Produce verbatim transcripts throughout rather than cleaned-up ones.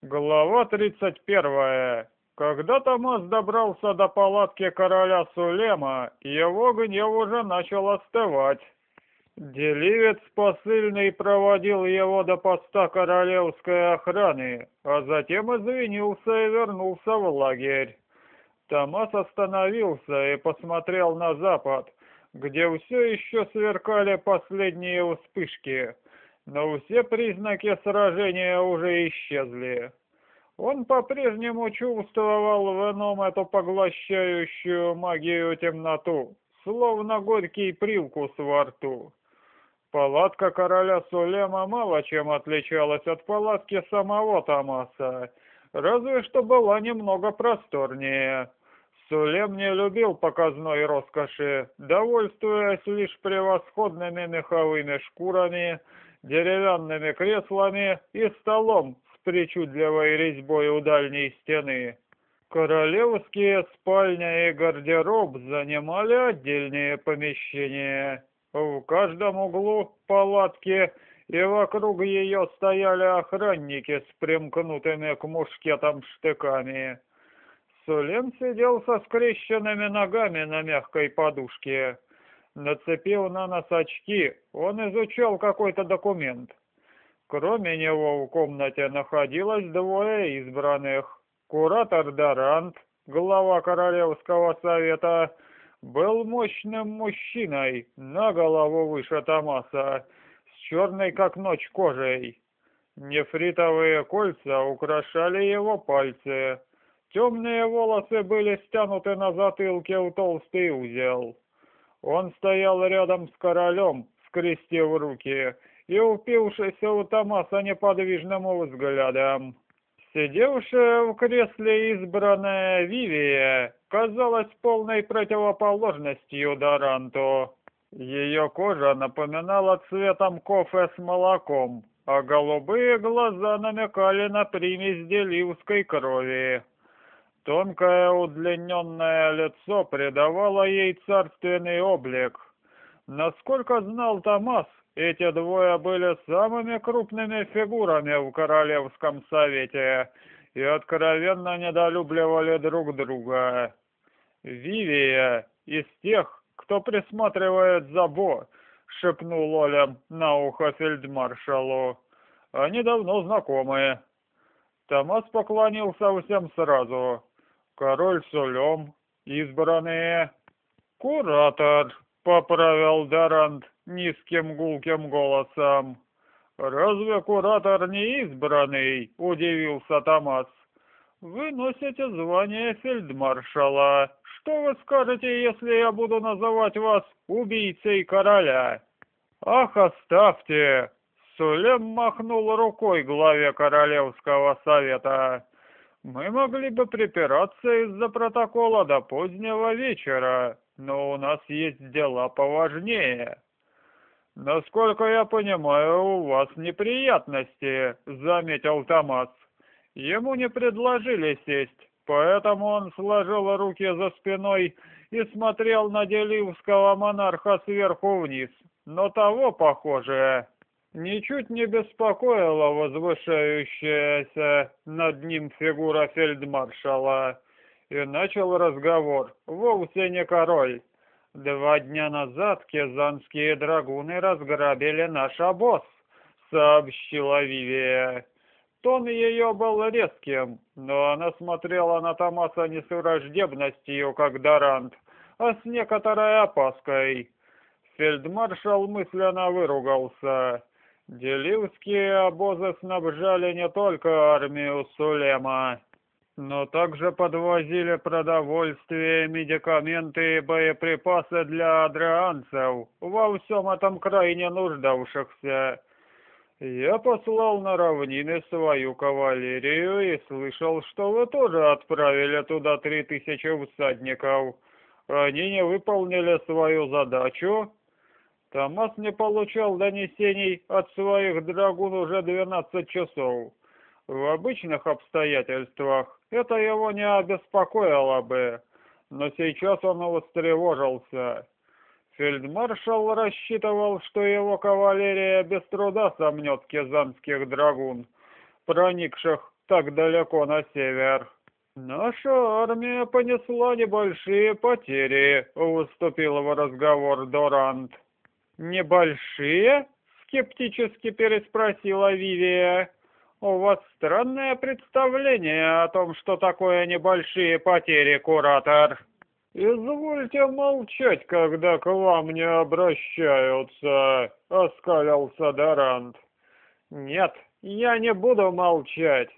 Глава тридцать первая. Когда Томас добрался до палатки короля Сулема, его гнев уже начал остывать. Деливец посыльный проводил его до поста королевской охраны, а затем извинился и вернулся в лагерь. Томас остановился и посмотрел на запад, где все еще сверкали последние вспышки, но все признаки сражения уже исчезли. Он по-прежнему чувствовал в ином эту поглощающую магию темноту, словно горький привкус во рту. Палатка короля Сулема мало чем отличалась от палатки самого Томаса, разве что была немного просторнее. Сулем не любил показной роскоши, довольствуясь лишь превосходными меховыми шкурами, деревянными креслами и столом с причудливой резьбой у дальней стены. Королевские спальня и гардероб занимали отдельные помещения. В каждом углу палатки и вокруг ее стояли охранники с примкнутыми к мушкетам штыками. Сулем сидел со скрещенными ногами на мягкой подушке. Нацепив на нос очки, он изучал какой-то документ. Кроме него в комнате находилось двое избранных. Куратор Дарант, глава Королевского совета, был мощным мужчиной, на голову выше Томаса, с черной как ночь кожей. Нефритовые кольца украшали его пальцы. Темные волосы были стянуты на затылке в толстый узел. Он стоял рядом с королем, скрестив руки, и упившись у Томаса неподвижным взглядом. Сидевшая в кресле избранная Вивия казалась полной противоположностью Даранту. Ее кожа напоминала цветом кофе с молоком, а голубые глаза намекали на примесь деливской крови. Тонкое удлиненное лицо придавало ей царственный облик. Насколько знал Томас, эти двое были самыми крупными фигурами в Королевском совете и откровенно недолюбливали друг друга. Вивия из тех, кто присматривает за Бо, шепнул Олем на ухо фельдмаршалу. Они давно знакомы. Томас поклонился всем сразу. Король Сулем, избранные. Куратор, поправил Дарант низким гулким голосом. Разве куратор не избранный? Удивился Томас. Вы носите звание фельдмаршала. Что вы скажете, если я буду называть вас убийцей короля? Ах, оставьте! Сулем махнул рукой главе Королевского совета. Мы могли бы припираться из-за протокола до позднего вечера, но у нас есть дела поважнее. Насколько я понимаю, у вас неприятности, заметил Томас. Ему не предложили сесть, поэтому он сложил руки за спиной и смотрел на деливского монарха сверху вниз, но того, похоже, ничуть не беспокоила возвышающаяся над ним фигура фельдмаршала, и начал разговор, вовсе не король. Два дня назад кезанские драгуны разграбили наш обоз, сообщила Вивия. Тон ее был резким, но она смотрела на Томаса не с враждебностью, как Дарант, а с некоторой опаской. Фельдмаршал мысленно выругался. Деливские обозы снабжали не только армию Сулема, но также подвозили продовольствие, медикаменты и боеприпасы для адрианцев, во всем этом крайне нуждавшихся. Я послал на равнины свою кавалерию и слышал, что вы тоже отправили туда три тысячи всадников. Они не выполнили свою задачу. Томас не получал донесений от своих драгун уже двенадцать часов. В обычных обстоятельствах это его не обеспокоило бы, но сейчас он встревожился. Фельдмаршал рассчитывал, что его кавалерия без труда сомнет кезанских драгун, проникших так далеко на север. Наша армия понесла небольшие потери, вступил в разговор Дорант. Небольшие? Скептически переспросила Вивия. У вас странное представление о том, что такое небольшие потери, куратор. «Извольте молчать, когда к вам не обращаются», — оскалился Дорант. «Нет, я не буду молчать».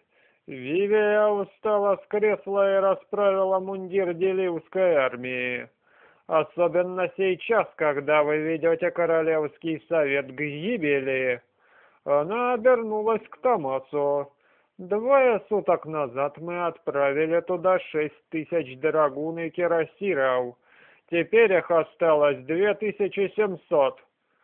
Вивия встала с кресла и расправила мундир Деливской армии. «Особенно сейчас, когда вы ведете Королевский совет к гибели». Она обернулась к Томасу. Двое суток назад мы отправили туда шесть тысяч драгун и кирасиров. Теперь их осталось две тысячи семьсот.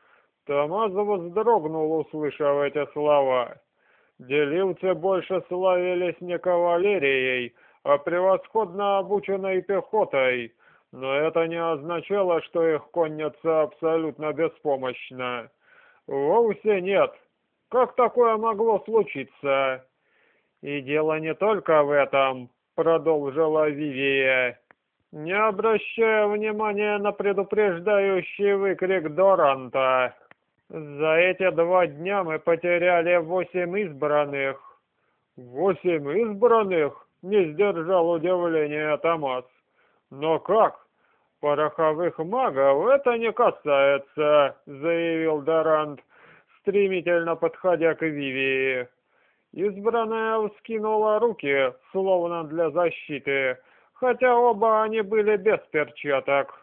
Томас вздрогнул, услышав эти слова. Деливцы больше славились не кавалерией, а превосходно обученной пехотой. Но это не означало, что их конница абсолютно беспомощна. Вовсе нет. Как такое могло случиться? «И дело не только в этом», — продолжила Вивия. Не обращая внимания на предупреждающий выкрик Доранта, «За эти два дня мы потеряли восемь избранных». «Восемь избранных?» — не сдержал удивления Томас. «Но как? Пороховых магов это не касается», — заявил Дорант, стремительно подходя к Вивии. Избранная вскинула руки, словно для защиты, хотя оба они были без перчаток.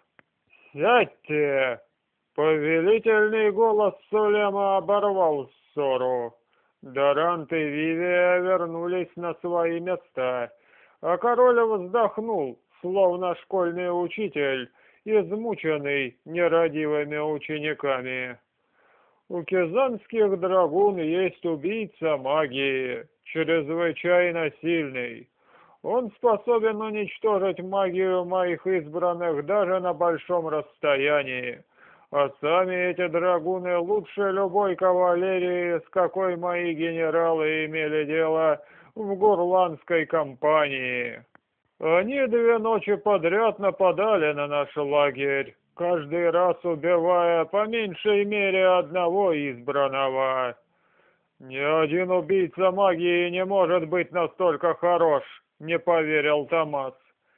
«Сядьте!» Повелительный голос Сулема оборвал ссору. Дорант и Вивия вернулись на свои места, а король вздохнул, словно школьный учитель, измученный нерадивыми учениками. У кизанских драгун есть убийца магии, чрезвычайно сильный. Он способен уничтожить магию моих избранных даже на большом расстоянии. А сами эти драгуны лучше любой кавалерии, с какой мои генералы имели дело в Гурландской кампании. Они две ночи подряд нападали на наш лагерь, каждый раз убивая по меньшей мере одного избранного. Ни один убийца магии не может быть настолько хорош, не поверил Томас.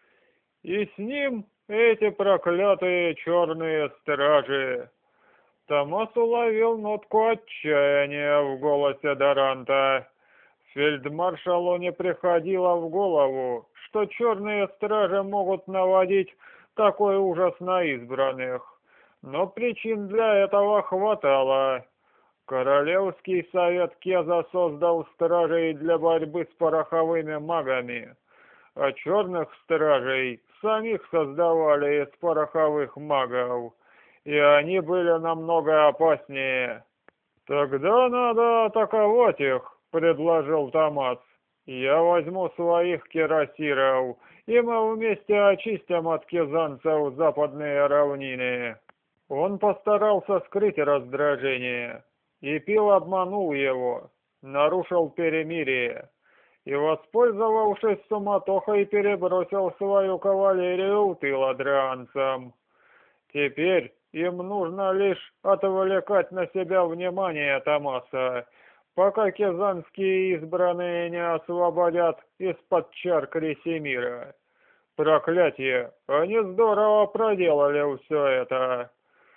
И с ним эти проклятые черные стражи. Томас уловил нотку отчаяния в голосе Доранта. Фельдмаршалу не приходило в голову, что черные стражи могут наводить такой ужас на избранных. Но причин для этого хватало. Королевский совет Кеза создал стражей для борьбы с пороховыми магами, а черных стражей самих создавали из пороховых магов, и они были намного опаснее. «Тогда надо атаковать их», — предложил Томас. «Я возьму своих кирасиров, и мы вместе очистим от кизанцев западные равнины». Он постарался скрыть раздражение, и Пил обманул его, нарушил перемирие, и, воспользовавшись суматохой, перебросил свою кавалерию в тыл адрианцам. Теперь им нужно лишь отвлекать на себя внимание Томаса, пока кизанские избранные не освободят из-под чар Кресимира. Проклятие! Они здорово проделали все это.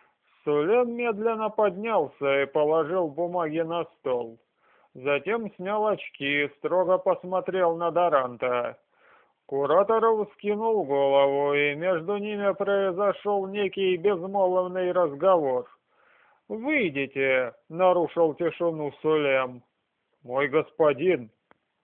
Сулем медленно поднялся и положил бумаги на стол. Затем снял очки и строго посмотрел на Доранта. Куратор вскинул голову, и между ними произошел некий безмолвный разговор. «Выйдите!» — нарушил тишину Сулем. «Мой господин!»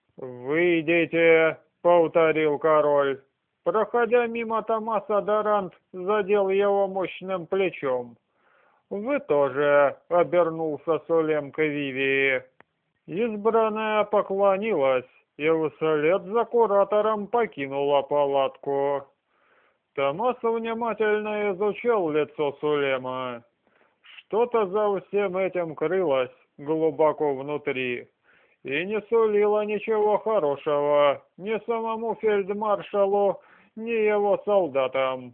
«Выйдите!» — повторил король. Проходя мимо Томаса, Дорант задел его мощным плечом. «Вы тоже!» — обернулся Сулем к Вивии. Избранная поклонилась и вслед за куратором покинула палатку. Томас внимательно изучал лицо Сулема. Что-то за всем этим крылось глубоко внутри, и не сулила ничего хорошего ни самому фельдмаршалу, ни его солдатам.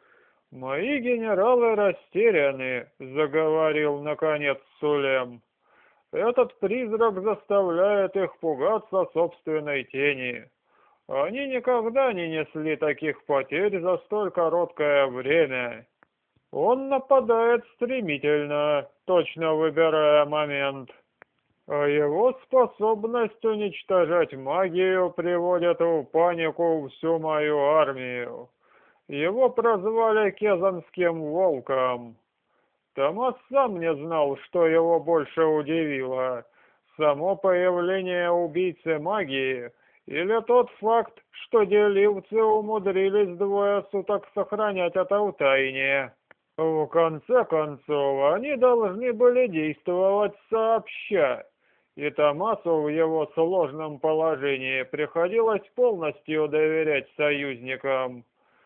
«Мои генералы растеряны», — заговорил наконец Сулем. «Этот призрак заставляет их пугаться собственной тени. Они никогда не несли таких потерь за столь короткое время. Он нападает стремительно, точно выбирая момент. А его способность уничтожать магию приводит в панику всю мою армию. Его прозвали Кезанским волком. Томас сам не знал, что его больше удивило: само появление убийцы магии или тот факт, что деливцы умудрились двое суток сохранять это в тайне. В конце концов, они должны были действовать сообща, и Томасу в его сложном положении приходилось полностью доверять союзникам.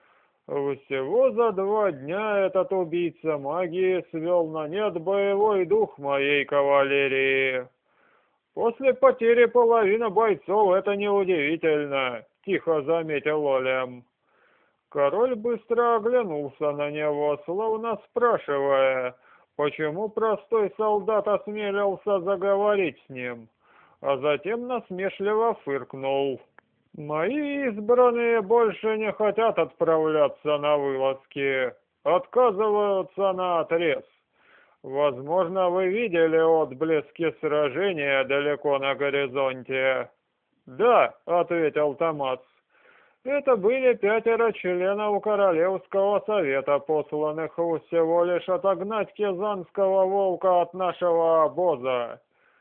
Всего за два дня этот убийца магии свел на нет боевой дух моей кавалерии. После потери половины бойцов это неудивительно, тихо заметил Олем. Король быстро оглянулся на него, словно спрашивая, почему простой солдат осмелился заговорить с ним, а затем насмешливо фыркнул. «Мои избранные больше не хотят отправляться на вылазки, отказываются наотрез. Возможно, вы видели отблески сражения далеко на горизонте?» «Да», — ответил Томас. «Это были пятеро членов Королевского совета, посланных всего лишь отогнать Кезанского волка от нашего обоза.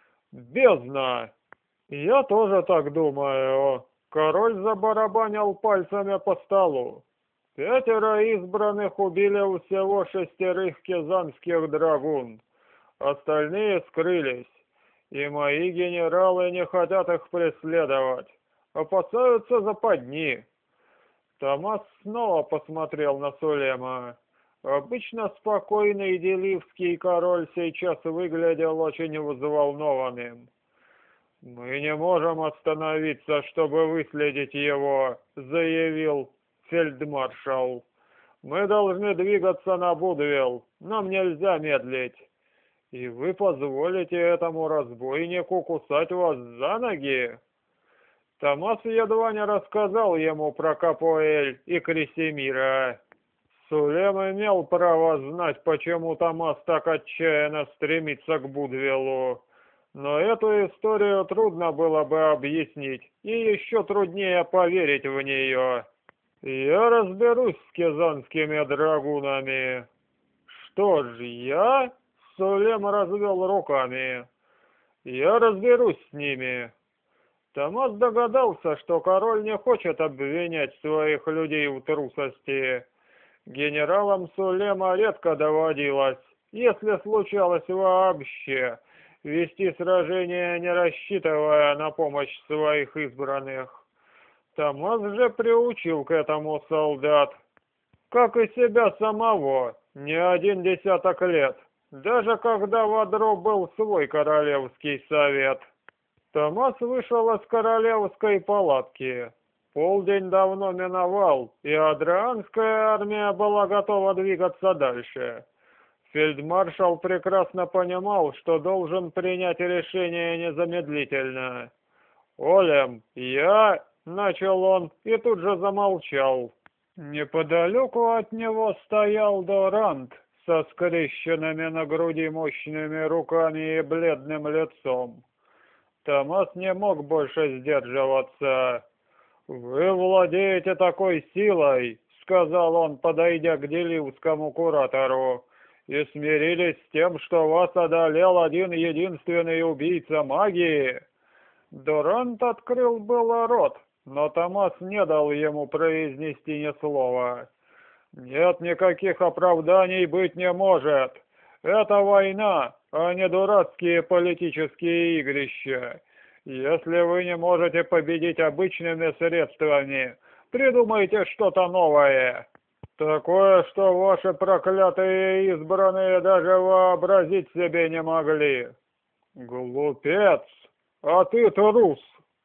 Бездна! Я тоже так думаю». Король забарабанил пальцами по столу. Пятеро избранных убили всего шестерых кезанских драгун. Остальные скрылись, и мои генералы не хотят их преследовать, опасаются западни. Томас снова посмотрел на Сулема. Обычно спокойный деливский король сейчас выглядел очень взволнованным. «Мы не можем остановиться, чтобы выследить его», — заявил фельдмаршал. «Мы должны двигаться на Будвилл, нам нельзя медлить. И вы позволите этому разбойнику кусать вас за ноги?» Томас едва не рассказал ему про Капоэль и Кресимира. Сулем имел право знать, почему Томас так отчаянно стремится к Будвиллу. Но эту историю трудно было бы объяснить, и еще труднее поверить в нее. «Я разберусь с кезанскими драгунами». «Что ж, я?» — Сулем развел руками. «Я разберусь с ними». Томас догадался, что король не хочет обвинять своих людей в трусости. Генералам Сулема редко доводилось, если случалось вообще, вести сражение, не рассчитывая на помощь своих избранных. Томас же приучил к этому солдат, как и себя самого, не один десяток лет, даже когда в Адро был свой королевский совет. Томас вышел из королевской палатки. Полдень давно миновал, и адрианская армия была готова двигаться дальше. Фельдмаршал прекрасно понимал, что должен принять решение незамедлительно. «Олем, я...» — начал он и тут же замолчал. Неподалеку от него стоял Дорант со скрещенными на груди мощными руками и бледным лицом. Томас не мог больше сдерживаться. «Вы владеете такой силой», — сказал он, подойдя к деливскому куратору, «и смирились с тем, что вас одолел один единственный убийца магии». Дорант открыл было рот, но Томас не дал ему произнести ни слова. «Нет, никаких оправданий быть не может. Это война, а не дурацкие политические игрища. Если вы не можете победить обычными средствами, придумайте что-то новое. Такое, что ваши проклятые избранные даже вообразить себе не могли». «Глупец!» — а ты трус!»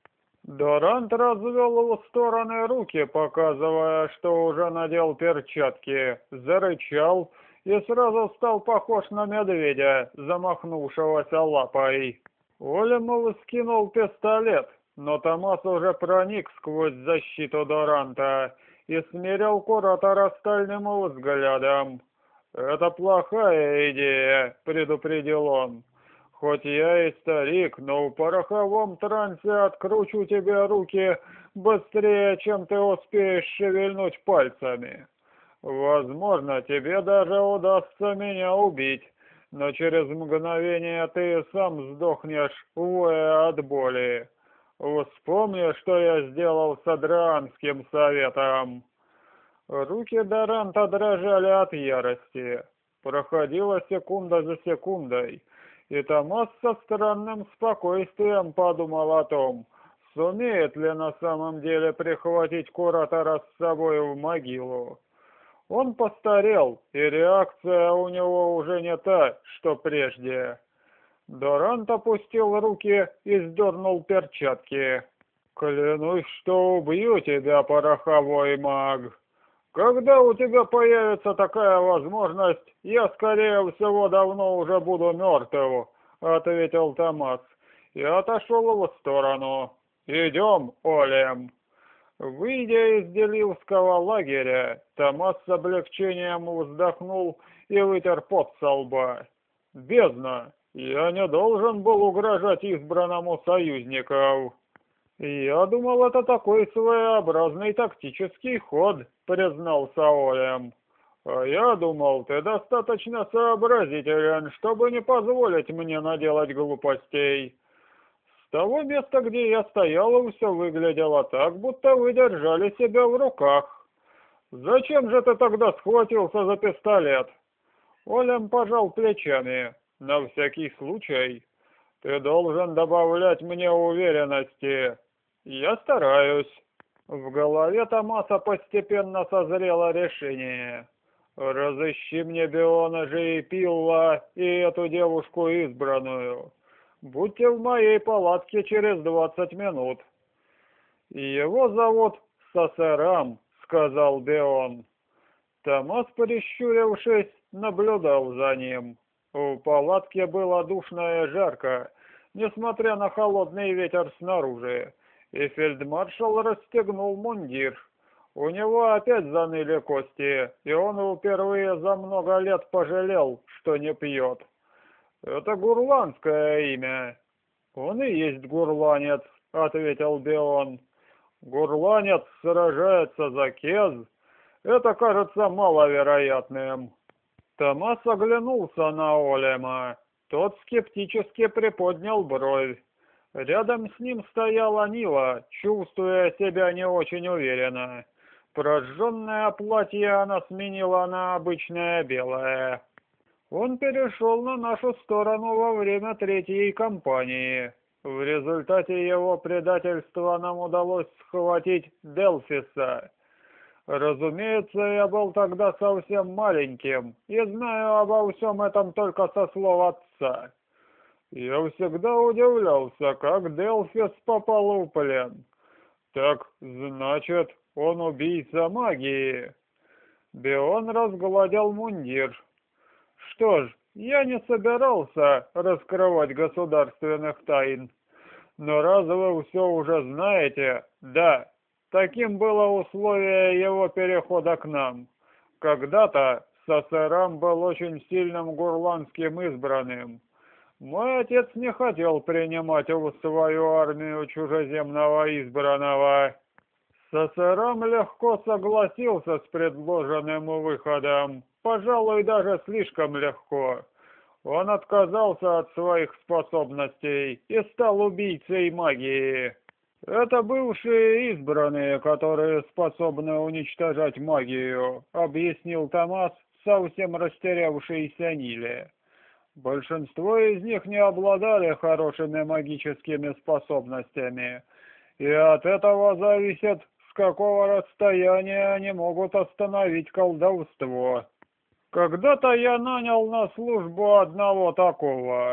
Дорант развел в стороны руки, показывая, что уже надел перчатки, зарычал и сразу стал похож на медведя, замахнувшегося лапой. Олемов скинул пистолет, но Томас уже проник сквозь защиту Доранта и смерил куратора стальным взглядом. «Это плохая идея», — предупредил он. «Хоть я и старик, но в пороховом трансе откручу тебе руки быстрее, чем ты успеешь шевельнуть пальцами. Возможно, тебе даже удастся меня убить, но через мгновение ты сам сдохнешь, воя от боли. Вспомни, что я сделал с Адрианским советом». Руки Доранта дрожали от ярости. Проходила секунда за секундой, и Томас со странным спокойствием подумал о том, сумеет ли на самом деле прихватить куратора с собой в могилу. Он постарел, и реакция у него уже не та, что прежде. Дорант опустил руки и сдернул перчатки. «Клянусь, что убью тебя, пороховой маг. Когда у тебя появится такая возможность, я, скорее всего, давно уже буду мертв», — ответил Томас и отошел в сторону. «Идем, Олем». Выйдя из Деливского лагеря, Томас с облегчением вздохнул и вытер пот со лба. «Бездна! Я не должен был угрожать избранному союзников». «Я думал, это такой своеобразный тактический ход», — признался Олем. «А я думал, ты достаточно сообразителен, чтобы не позволить мне наделать глупостей. С того места, где я стоял, все выглядело так, будто вы держали себя в руках. Зачем же ты тогда схватился за пистолет?» Олем пожал плечами. «На всякий случай. Ты должен добавлять мне уверенности». «Я стараюсь». В голове Томаса постепенно созрело решение. «Разыщи мне Биона же и Пилла и эту девушку избранную. Будьте в моей палатке через двадцать минут». «Его зовут Сосерам», — сказал Бион. Томас, прищурившись, наблюдал за ним. В палатке было душно и жарко, несмотря на холодный ветер снаружи, и фельдмаршал расстегнул мундир. У него опять заныли кости, и он впервые за много лет пожалел, что не пьет. «Это гурландское имя». «Он и есть гурланец», — ответил Бион. «Гурланец сражается за Кез? Это кажется маловероятным». Томас оглянулся на Олема. Тот скептически приподнял бровь. Рядом с ним стояла Нила, чувствуя себя не очень уверенно. Прожженное платье она сменила на обычное белое. «Он перешел на нашу сторону во время третьей кампании. В результате его предательства нам удалось схватить Делфиса. Разумеется, я был тогда совсем маленьким и знаю обо всем этом только со слов отца. Я всегда удивлялся, как Делфис попал в плен. Так, значит, он убийца магии». Бион разгладил мундир. «Что ж, я не собирался раскрывать государственных тайн. Но раз вы все уже знаете, да, таким было условие его перехода к нам. Когда-то Сосерам был очень сильным гурландским избранным. Мой отец не хотел принимать в свою армию чужеземного избранного. Сосерам легко согласился с предложенным выходом, пожалуй, даже слишком легко. Он отказался от своих способностей и стал убийцей магии. Это бывшие избранные, которые способны уничтожать магию, объяснил Томас, совсем растерявшийся Ниле. Большинство из них не обладали хорошими магическими способностями, и от этого зависит, с какого расстояния они могут остановить колдовство. Когда-то я нанял на службу одного такого.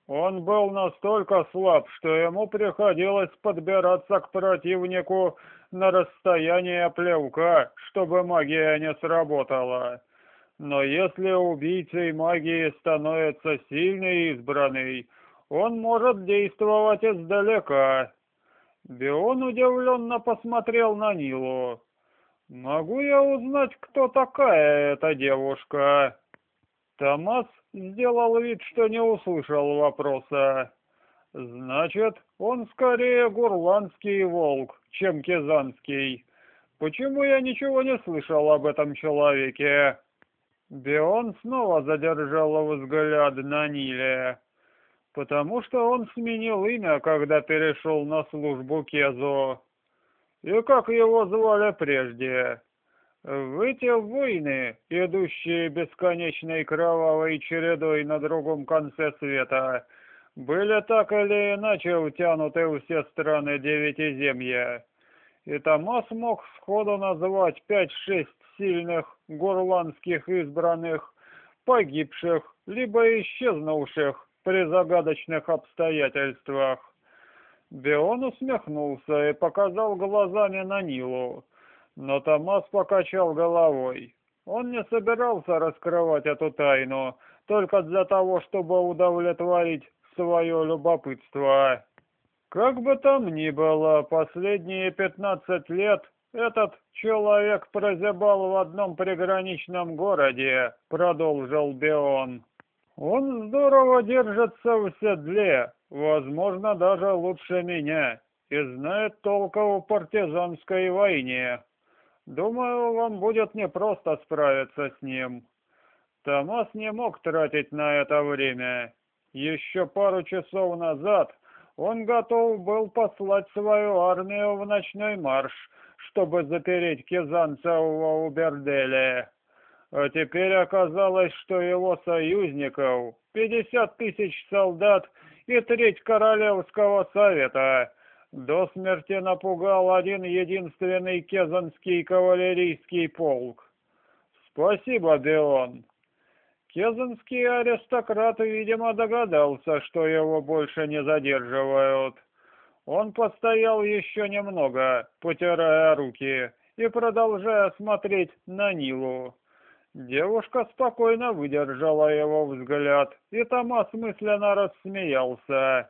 Он был настолько слаб, что ему приходилось подбираться к противнику на расстояние плевка, чтобы магия не сработала. Но если убийцей магии становится сильный избранный, он может действовать издалека. Бион удивленно посмотрел на Нилу. «Могу я узнать, кто такая эта девушка?» Томас сделал вид, что не услышал вопроса. «Значит, он скорее гурландский волк, чем кизанский. Почему я ничего не слышал об этом человеке?» Бион снова задержал взгляд на Ниле, потому что он сменил имя, когда перешел на службу Кезу. И как его звали прежде? В эти войны, идущие бесконечной кровавой чередой на другом конце света, были так или иначе втянуты в все страны Девятиземья. И Томас мог сходу назвать пять-шесть сильных гурландских избранных, погибших, либо исчезнувших при загадочных обстоятельствах. Бион усмехнулся и показал глазами на Нилу, но Томас покачал головой. Он не собирался раскрывать эту тайну только для того, чтобы удовлетворить свое любопытство. Как бы там ни было, последние пятнадцать лет этот человек прозябал в одном приграничном городе, продолжил Бион. Он здорово держится в седле, возможно, даже лучше меня, и знает толк в партизанской войне. Думаю, вам будет непросто справиться с ним. Томас не мог тратить на это время. Еще пару часов назад он готов был послать свою армию в ночной марш, чтобы запереть кизанцев в Уберделе. А теперь оказалось, что его союзников, пятьдесят тысяч солдат и треть Королевского совета, до смерти напугал один единственный кезанский кавалерийский полк. Спасибо, Бион. Кезанский аристократ, видимо, догадался, что его больше не задерживают. Он постоял еще немного, потирая руки и продолжая смотреть на Нилу. Девушка спокойно выдержала его взгляд, и Томас мысленно рассмеялся.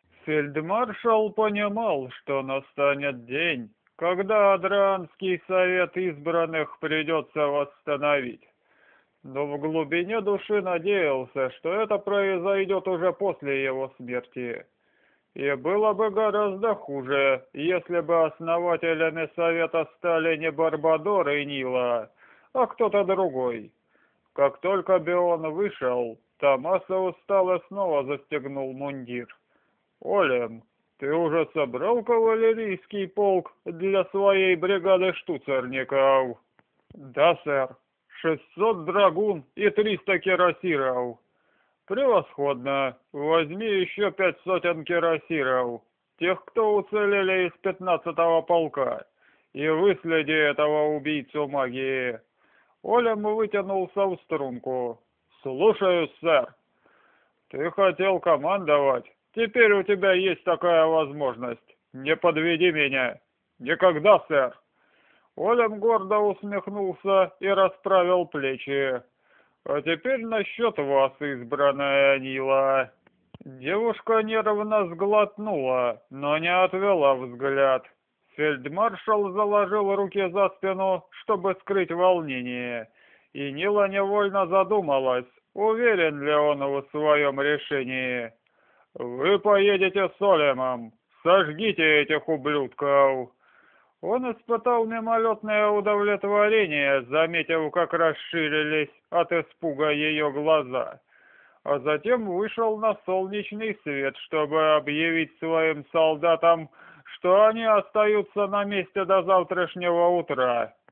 Фельдмаршал понимал, что настанет день, когда Адрианский совет избранных придется восстановить. Но в глубине души надеялся, что это произойдет уже после его смерти. И было бы гораздо хуже, если бы основателями совета стали не Барбадор и Нила, а кто-то другой. Как только Бион вышел, Томаса устал и снова застегнул мундир. «Олем, ты уже собрал кавалерийский полк для своей бригады штуцерников?» «Да, сэр. Шестьсот драгун и триста кирасиров». «Превосходно. Возьми еще пять сотен кирасиров, тех, кто уцелели из пятнадцатого полка, и выследи этого убийцу магии». Олем вытянулся в струнку. «Слушаюсь, сэр». «Ты хотел командовать. Теперь у тебя есть такая возможность. Не подведи меня». «Никогда, сэр». Олем гордо усмехнулся и расправил плечи. «А теперь насчет вас, избранная Нила». Девушка нервно сглотнула, но не отвела взгляд. Фельдмаршал заложил руки за спину, чтобы скрыть волнение, и Нила невольно задумалась, уверен ли он в своем решении. «Вы поедете с Олемом, сожгите этих ублюдков». Он испытал мимолетное удовлетворение, заметив, как расширились от испуга ее глаза, а затем вышел на солнечный свет, чтобы объявить своим солдатам, что они остаются на месте до завтрашнего утра.